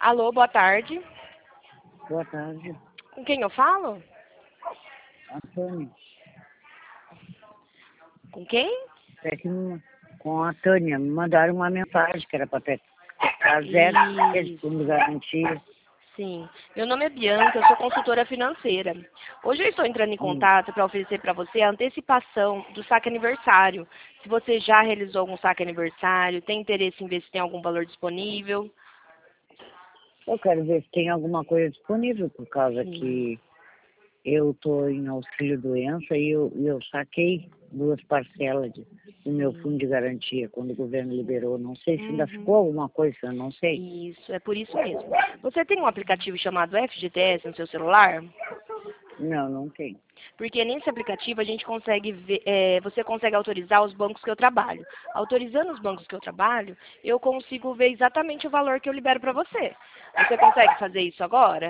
Alô, boa tarde. Boa tarde, Com quem eu falo? Antônio. Com quem? É que com a Tânia, me mandaram uma mensagem que era para ter a zero, aquele fundo de garantia. Sim. Meu nome é Bianca, eu sou consultora financeira. Hoje eu estou entrando em contato para oferecer para você a antecipação do saque aniversário. Se você já realizou algum saque aniversário, tem interesse em ver se tem algum valor disponível. Eu quero ver se tem alguma coisa disponível, por causa Sim. que eu estou em auxílio doença e eu saquei 2 parcelas do meu fundo de garantia quando o governo liberou. Não sei se ainda ficou alguma coisa, eu não sei. Isso, é por isso mesmo. Você tem um aplicativo chamado FGTS no seu celular? Não, não tem. Porque nesse aplicativo a gente consegue ver, você consegue autorizar os bancos que eu trabalho. Autorizando os bancos que eu trabalho, eu consigo ver exatamente o valor que eu libero para você. Você consegue fazer isso agora?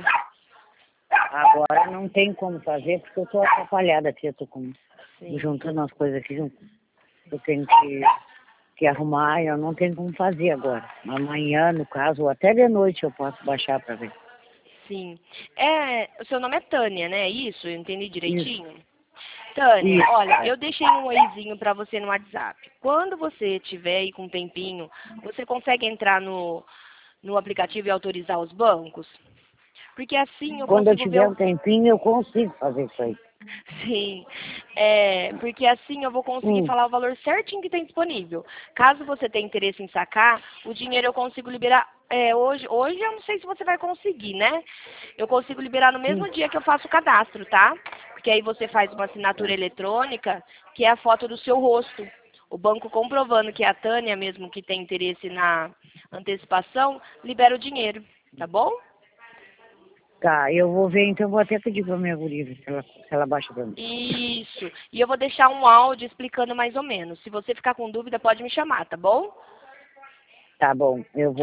Agora não tem como fazer, porque eu estou atrapalhada aqui, eu estou Sim. juntando as coisas aqui, eu tenho que arrumar, eu não tenho como fazer agora. Amanhã, no caso, ou até de noite eu posso baixar para ver. Sim. O seu nome é Tânia, né? Isso? Eu entendi direitinho? Isso. Tânia, Isso. olha, eu deixei um oizinho para você no WhatsApp. Quando você tiver aí com um tempinho, você consegue entrar no aplicativo e autorizar os bancos? Porque assim eu Quando eu consigo ver tiver um tempinho, eu consigo fazer isso aí. Sim, porque assim eu vou conseguir Hum. falar o valor certinho que tem disponível. Caso você tenha interesse em sacar, o dinheiro eu consigo liberar hoje. Hoje eu não sei se você vai conseguir, né? Eu consigo liberar no mesmo dia que eu faço o cadastro, tá? Porque aí você faz uma assinatura eletrônica, que é a foto do seu rosto. O banco comprovando que é a Tânia mesmo que tem interesse na antecipação, libera o dinheiro, tá bom? Tá, eu vou ver, então eu vou até pedir pra minha guria ver se ela baixa pra mim. Isso. E eu vou deixar um áudio explicando mais ou menos. Se você ficar com dúvida, pode me chamar, tá bom? Tá bom,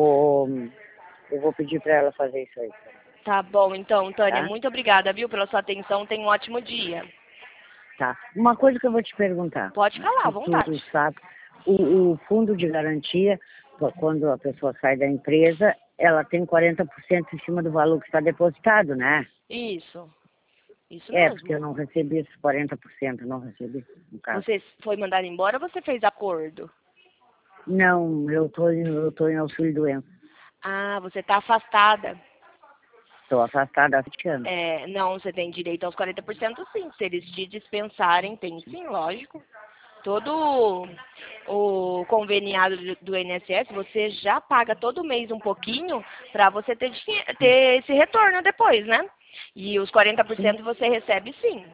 eu vou pedir pra ela fazer isso aí, Tá bom, então, Tânia, tá? muito obrigada, viu, pela sua atenção. Tenha um ótimo dia. Tá. Uma coisa que eu vou te perguntar, Pode falar, à se tu vontade. sabe, o fundo de garantia, quando a pessoa sai da empresa, ela tem 40% em cima do valor que está depositado, né? Isso. Isso Porque mesmo. eu não recebi esses 40%, não recebi, no caso. Você foi mandado embora ou você fez acordo? Não, eu tô em auxílio doença. Ah, você está afastada. Estou afastada há 7 anos. Não, você tem direito aos 40% sim. Se eles te dispensarem, tem sim, lógico. Todo o conveniado do INSS, você já paga todo mês um pouquinho para você ter esse retorno depois, né? E os 40% você recebe sim,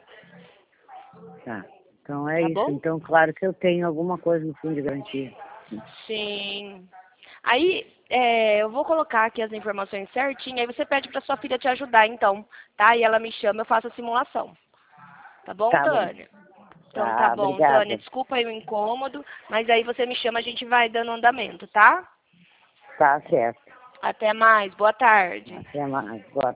Tá. Então é tá isso. bom? Então, claro que eu tenho alguma coisa no fundo de garantia. Sim. Aí, eu vou colocar aqui as informações certinho, aí você pede para sua filha te ajudar, então, tá? E ela me chama, eu faço a simulação. Tá bom, Tá bom. Tânia? Então tá Tá, bom, Tânia. obrigada. Desculpa aí o incômodo, mas aí você me chama, a gente vai dando andamento, tá? Tá certo. Até mais. Boa tarde. Até mais. Boa